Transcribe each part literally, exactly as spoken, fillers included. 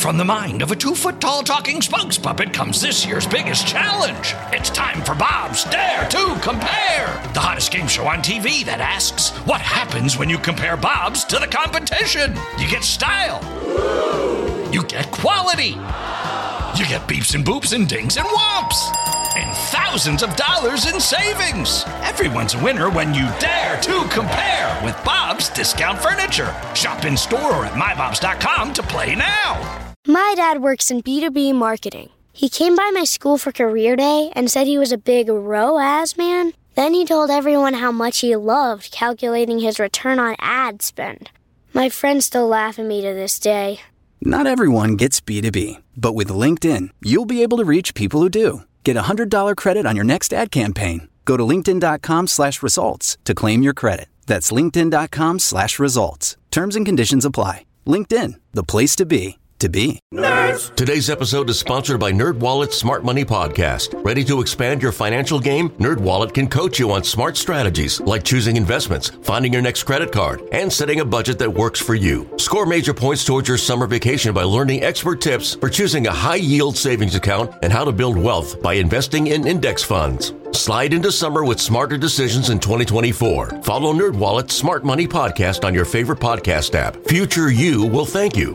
From the mind of a two-foot-tall talking spokes puppet comes this year's biggest challenge. It's time for Bob's Dare to Compare, the hottest game show on T V that asks, what happens when you compare Bobs to the competition? You get style. You get quality. You get beeps and boops and dings and whomps. And thousands of dollars in savings. Everyone's a winner when you dare to compare with Bob's Discount Furniture. Shop in store or at my bobs dot com to play now. My dad works in B two B marketing. He came by my school for career day and said he was a big R O A S man. Then he told everyone how much he loved calculating his return on ad spend. My friends still laugh at me to this day. Not everyone gets B two B, but with LinkedIn, you'll be able to reach people who do. Get a one hundred dollars credit on your next ad campaign. Go to linkedin.com slash results to claim your credit. That's linkedin.com slash results. Terms and conditions apply. LinkedIn, the place to be. To be. Nerds. Today's episode is sponsored by NerdWallet's Smart Money Podcast. Ready to expand your financial game? NerdWallet can coach you on smart strategies like choosing investments, finding your next credit card, and setting a budget that works for you. Score major points towards your summer vacation by learning expert tips for choosing a high-yield savings account and how to build wealth by investing in index funds. Slide into summer with smarter decisions in twenty twenty-four. Follow NerdWallet's Smart Money Podcast on your favorite podcast app. Future you will thank you.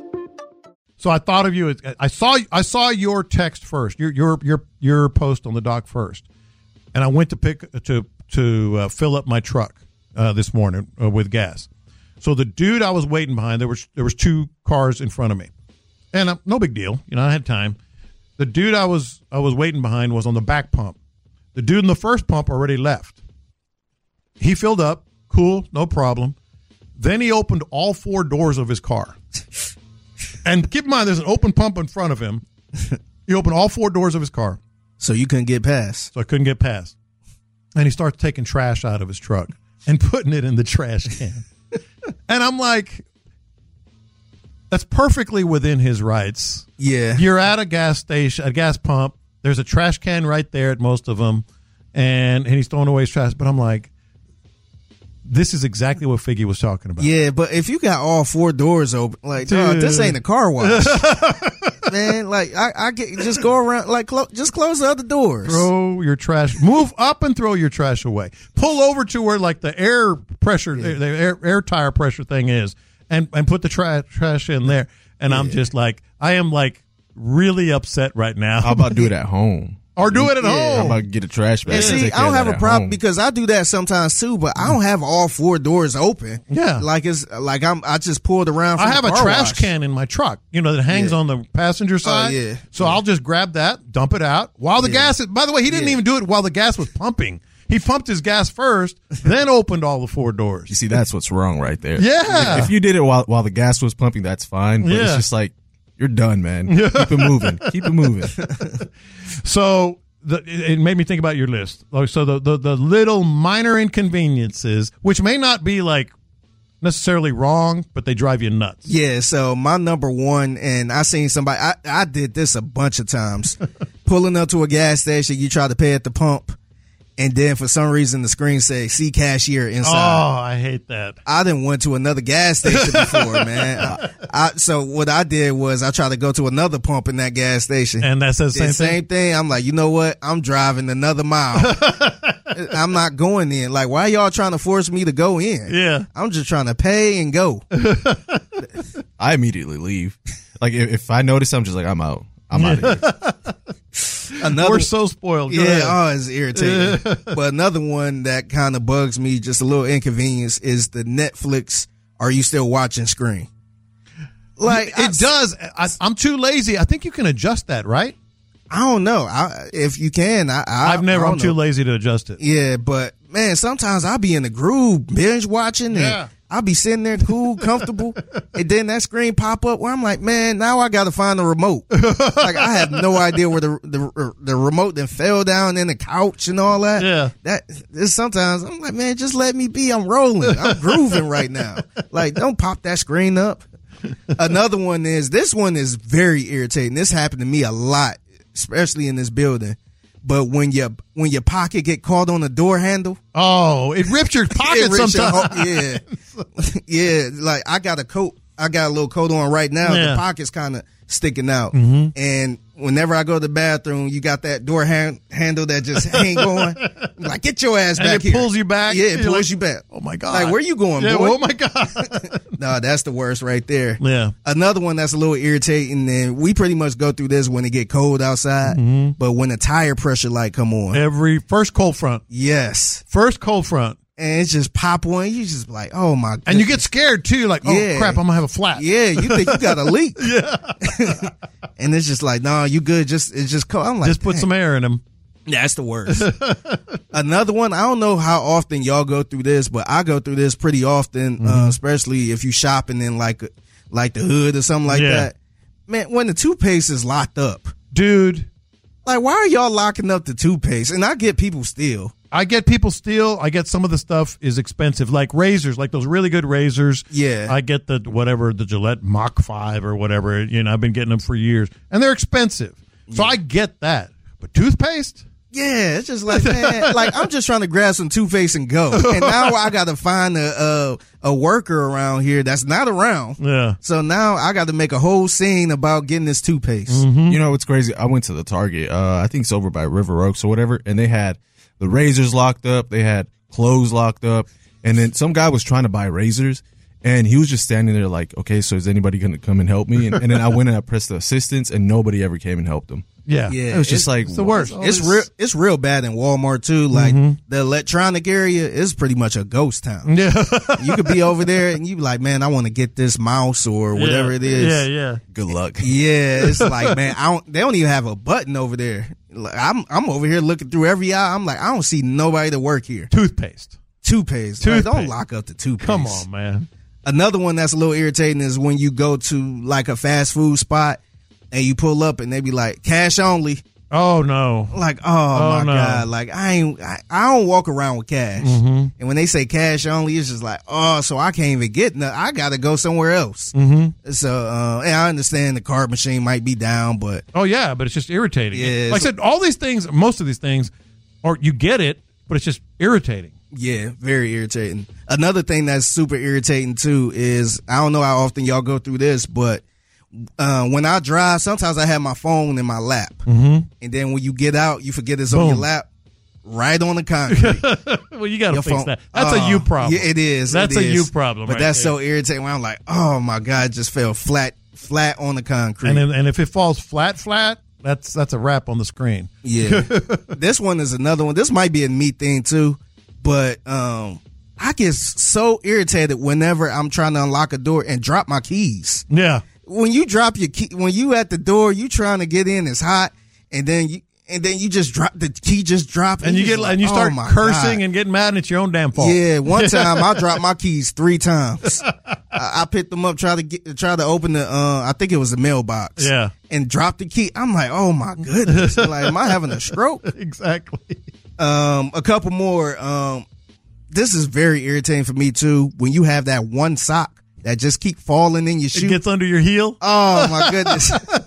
So I thought of you. I saw I saw your text first, your your your your post on the dock first, and I went to pick to to uh, fill up my truck uh, this morning uh, with gas. So the dude I was waiting behind, there was there was two cars in front of me, and uh, no big deal, you know, I had time. The dude I was I was waiting behind was on the back pump. The dude in the first pump already left. He filled up, cool, no problem. Then he opened all four doors of his car. And keep in mind, there's an open pump in front of him. He opened all four doors of his car. So you couldn't get past. So I couldn't get past. And he starts taking trash out of his truck and putting it in the trash can. And I'm like, that's perfectly within his rights. Yeah. You're at a gas station, a gas pump. There's a trash can right there at most of them. And, and he's throwing away his trash. But I'm like, this is exactly what Figgy was talking about. Yeah, but if you got all four doors open, like, dog, this ain't a car wash. Man, like, I, I get, just go around, like, clo- just close the other doors. Throw your trash, move up and throw your trash away. Pull over to where, like, the air pressure, yeah. the air, air tire pressure thing is, and, and put the tra- trash in there. And yeah. I'm just like, I am, like, really upset right now. How about do it at home? Or do it at yeah. home. How about get a trash bag? And see, I don't have a problem because I do that sometimes too, but I don't have all four doors open. Yeah. Like it's like I'm I just pulled around from I have the a car trash wash. can in my truck, you know, that hangs yeah. on the passenger side. Oh, yeah. So yeah. I'll just grab that, dump it out while the yeah. gas is, by the way, he didn't yeah. even do it while the gas was pumping. He pumped his gas first, then opened all the four doors. You see, that's what's wrong right there. Yeah. If, if you did it while while the gas was pumping, that's fine. But yeah. it's just like, you're done, man. Keep it moving. Keep it moving. So, The, it made me think about your list. So the, the the little minor inconveniences, which may not be like necessarily wrong, but they drive you nuts. Yeah. So my number one, and I seen somebody. I, I did this a bunch of times. Pulling up to a gas station, you try to pay at the pump, and then for some reason the screen says "See cashier" inside. Oh, I hate that. I didn't went to another gas station before, man. I, I, so what I did was I tried to go to another pump in that gas station, and that says the same, same thing? thing. I'm like, you know what? I'm driving another mile. I'm not going in. Like, why y'all trying to force me to go in? Yeah, I'm just trying to pay and go. I immediately leave. Like if, if I notice, I'm just like, I'm out. I'm out of here. Another, We're so spoiled. Go yeah, ahead. oh, it's irritating. But another one that kind of bugs me, just a little inconvenience, is the Netflix "Are you still watching?" screen. Like it I, does. I, I'm too lazy. I think you can adjust that, right? I don't know. I, if you can, I, I I've never. I I'm know. too lazy to adjust it. Yeah, but man, sometimes I'll be in the groove, binge watching, and yeah. I'll be sitting there cool, comfortable, and then that screen pop up where I'm like, man, now I got to find the remote. Like I have no idea where the the the remote then fell down in the couch and all that. Yeah, that is sometimes I'm like, man, just let me be. I'm rolling. I'm grooving right now. Like, don't pop that screen up. Another one is this one is very irritating. This happened to me a lot, especially in this building. But when your when your pocket get caught on the door handle, oh, it rips your pocket rips sometimes. Your, yeah, yeah. Like I got a coat I got a little coat on right now. Yeah. The pocket's kind of sticking out. Mm-hmm. And whenever I go to the bathroom, you got that door hand, handle that just ain't going. Like, get your ass And back it here. pulls you back. Yeah, it You're pulls like, you back. Oh, my God. Like, where you going, yeah, boy? Oh, my God. No, that's the worst right there. Yeah. Another one that's a little irritating, and we pretty much go through this when it get cold outside, Mm-hmm. but when the tire pressure light come on. Every first cold front. Yes. First cold front. And it's just pop on. You just like, oh, my God. And you get scared, too. Like, oh, Yeah. crap, I'm going to have a flat. Yeah, you think you got a leak. Yeah. And it's just like, no, nah, you good. Just It's just cold. I'm like, Just put dang. some air in them. That's the worst. Another one, I don't know how often y'all go through this, but I go through this pretty often, Mm-hmm. uh, especially if you shopping in like like the hood or something like Yeah. that. Man, when the toothpaste is locked up, Dude, like, why are y'all locking up the toothpaste? And I get people steal. I get people steal. I get some of the stuff is expensive, like razors, like those really good razors. Yeah. I get the whatever, the Gillette Mach five or whatever. You know, I've been getting them for years. And they're expensive. So I get that. But toothpaste? Yeah, it's just like, man, like, I'm just trying to grab some toothpaste and go. And now I got to find a, a a worker around here that's not around. Yeah. So now I got to make a whole scene about getting this toothpaste. Mm-hmm. You know what's crazy? I went to the Target. Uh, I think it's over by River Oaks or whatever, and they had the razors locked up. They had clothes locked up, and then some guy was trying to buy razors, and he was just standing there like, okay, so is anybody going to come and help me? And, and then I went and I pressed the assistance, and nobody ever came and helped him. Yeah. Yeah. It was just It's- like It's the worst. It's real. It's real bad in Walmart too. Like the electronic area is pretty much a ghost town. Yeah. You could be over there and you be like, man, I want to get this mouse or whatever Yeah. it is. Yeah, yeah. Good luck. Yeah, it's like, man, I don't. They don't even have a button over there. Like, I'm I'm over here looking through every aisle. I'm like, I don't see nobody to work here. Toothpaste. Toothpaste. Like, don't Toothpaste. lock up the toothpaste. Come on, man. Another one that's a little irritating is when you go to like a fast food spot and you pull up and they be like, cash only. Oh, no. Like, oh, Oh, my no. God. Like, I ain't, I, I don't walk around with cash. Mm-hmm. And when they say cash only, it's just like, oh, so I can't even get nothing. I got to go somewhere else. Mm-hmm. So, uh, and I understand the card machine might be down, but Oh, yeah, but it's just irritating. Yeah, like I it's- said, all these things, most of these things, or you get it, but it's just irritating. yeah, very irritating. Another thing that's super irritating too is, I don't know how often y'all go through this, but uh, when I drive, sometimes I have my phone in my lap. Mm-hmm. And then when you get out, you forget it's on Boom. your lap. Right on the concrete. Well, you got to Your fix phone- that. That's Oh, a you problem. Yeah, it is. That's it a is. you problem. But right that's there. so irritating. When I'm like, oh my God, it just fell flat, flat on the concrete. And then, and if it falls flat, flat, that's that's a wrap on the screen. Yeah. This one is another one. This might be a me thing too, but um, I get so irritated whenever I'm trying to unlock a door and drop my keys. Yeah. When you drop your key, when you at the door, you trying to get in, it's hot, and then you and then you just drop the key, just drop, And you just get like, and you start oh my cursing God. and getting mad, and it's your own damn fault. Yeah, one time I dropped my keys three times. I, I picked them up, try to get, try to open the. Uh, I think it was the mailbox. Yeah. and dropped the key. I'm like, oh my goodness! Like, am I having a stroke? Exactly. Um, a couple more. Um, this is very irritating for me too. When you have that one sock that just keep falling in your It shoe. gets under your heel. Oh my goodness!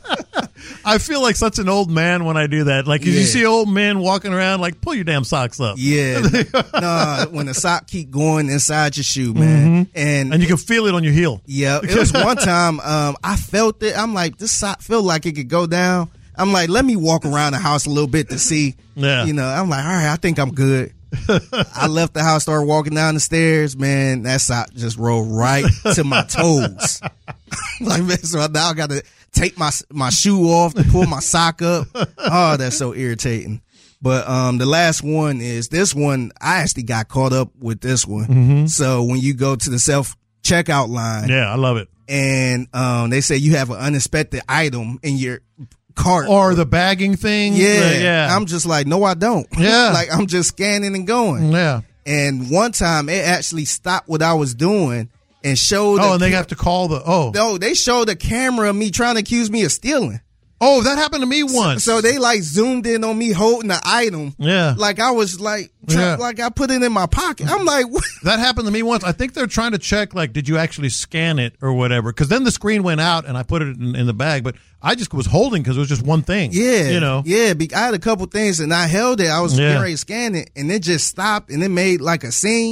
I feel like such an old man when I do that. Like, if you Yeah. see old men walking around, like, pull your damn socks up. Yeah, no, when the sock keep going inside your shoe, man, and And you can feel it on your heel. yeah, it was one time. Um, I felt it. I'm like, this sock feel like it could go down. I'm like, let me walk around the house a little bit to see. Yeah. You know, I'm like, all right, I think I'm good. I left the house, started walking down the stairs. Man, that sock just rolled right to my toes. Like, man, so now I got to take my my shoe off to pull my sock up. Oh, that's so irritating. But um, the last one is this one. I actually got caught up with this one. Mm-hmm. So when you go to the self checkout line, Yeah, I love it. and um, they say you have an unexpected item in your cart, Or the bagging thing. yeah, Uh, yeah. I'm just like, no, I don't. Yeah. Like, I'm just scanning and going. yeah. And one time it actually stopped what I was doing and showed. Oh, the and they ca- have to call the, oh. No, they showed the camera of me trying to accuse me of stealing. Oh, that happened to me once. So they like zoomed in on me holding the item. Yeah. Like I was like, try, Yeah. like I put it in my pocket. I'm like, what? That happened to me once. I think they're trying to check, like, did you actually scan it or whatever? Because then the screen went out and I put it in, in the bag, but I just was holding because it was just one thing. Yeah, You know? yeah. Be, I had a couple things and I held it. I was Yeah. getting ready to scan it, and it just stopped, and it made like a scene.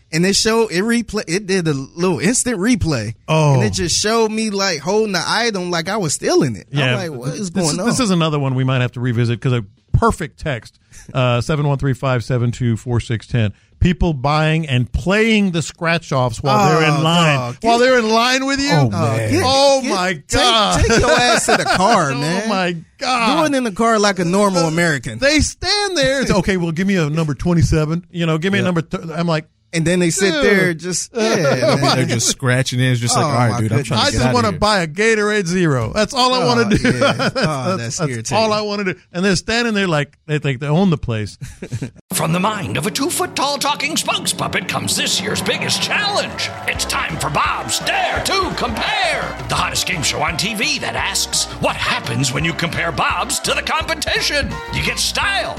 And it showed it replay. It did a little instant replay. Oh, and it just showed me like holding the item like I was still in it. Yeah, I'm like, what is this going is, on? This is another one we might have to revisit because a perfect text uh, seven one three five seven two four six one zero. People buying and playing the scratch offs while Oh, they're in line. dog. While they're in line with you. Oh, Oh, man. get- Oh, get- my take- God. Take, your ass to the car, man. Oh my God! Do it in the car like a normal American. They stand there. It's, okay, well, give me a number twenty-seven. You know, give me a number. Th- I'm like, And then they sit Dude. there just yeah. And man. they're just scratching it. It's just like, Oh, all right, my dude, I'm goodness. trying to I get just out want of to here. buy a Gatorade Zero. That's all I Oh, want to do. yeah. that's, Oh, that's, that's that's all I want to do. And they're standing there like they think they own the place. From the mind of a two-foot-tall talking spokes puppet comes this year's biggest challenge. It's time for Bob's Dare to Compare, the hottest game show on T V that asks, what happens when you compare Bobs to the competition? You get style.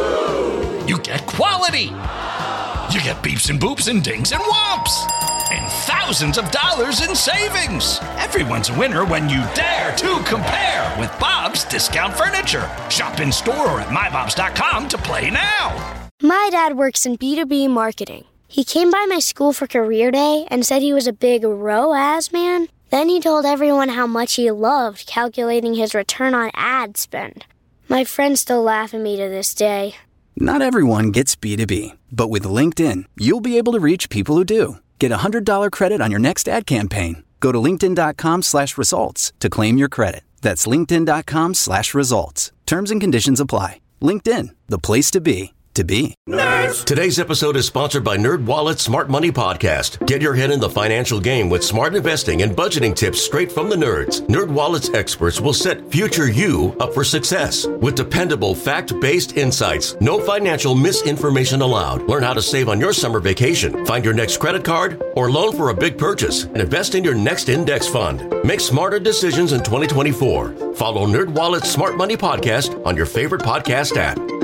You get quality. You get beeps and boops and dings and whomps. And thousands of dollars in savings. Everyone's a winner when you dare to compare with Bob's Discount Furniture. Shop in store or at my bobs dot com to play now. My dad works in B two B marketing. He came by my school for career day and said he was a big R O A S man. Then he told everyone how much he loved calculating his return on ad spend. My friends still laugh at me to this day. Not everyone gets B two B, but with LinkedIn, you'll be able to reach people who do. Get a one hundred dollars credit on your next ad campaign. Go to linkedin.com slash results to claim your credit. That's linkedin.com slash results. Terms and conditions apply. LinkedIn, the place to be, to be. Today's episode is sponsored by NerdWallet's Smart Money Podcast. Get your head in the financial game with smart investing and budgeting tips straight from the nerds. NerdWallet's experts will set future you up for success with dependable, fact-based insights. No financial misinformation allowed. Learn how to save on your summer vacation, find your next credit card, or loan for a big purchase, and invest in your next index fund. Make smarter decisions in twenty twenty-four. Follow NerdWallet's Smart Money Podcast on your favorite podcast app.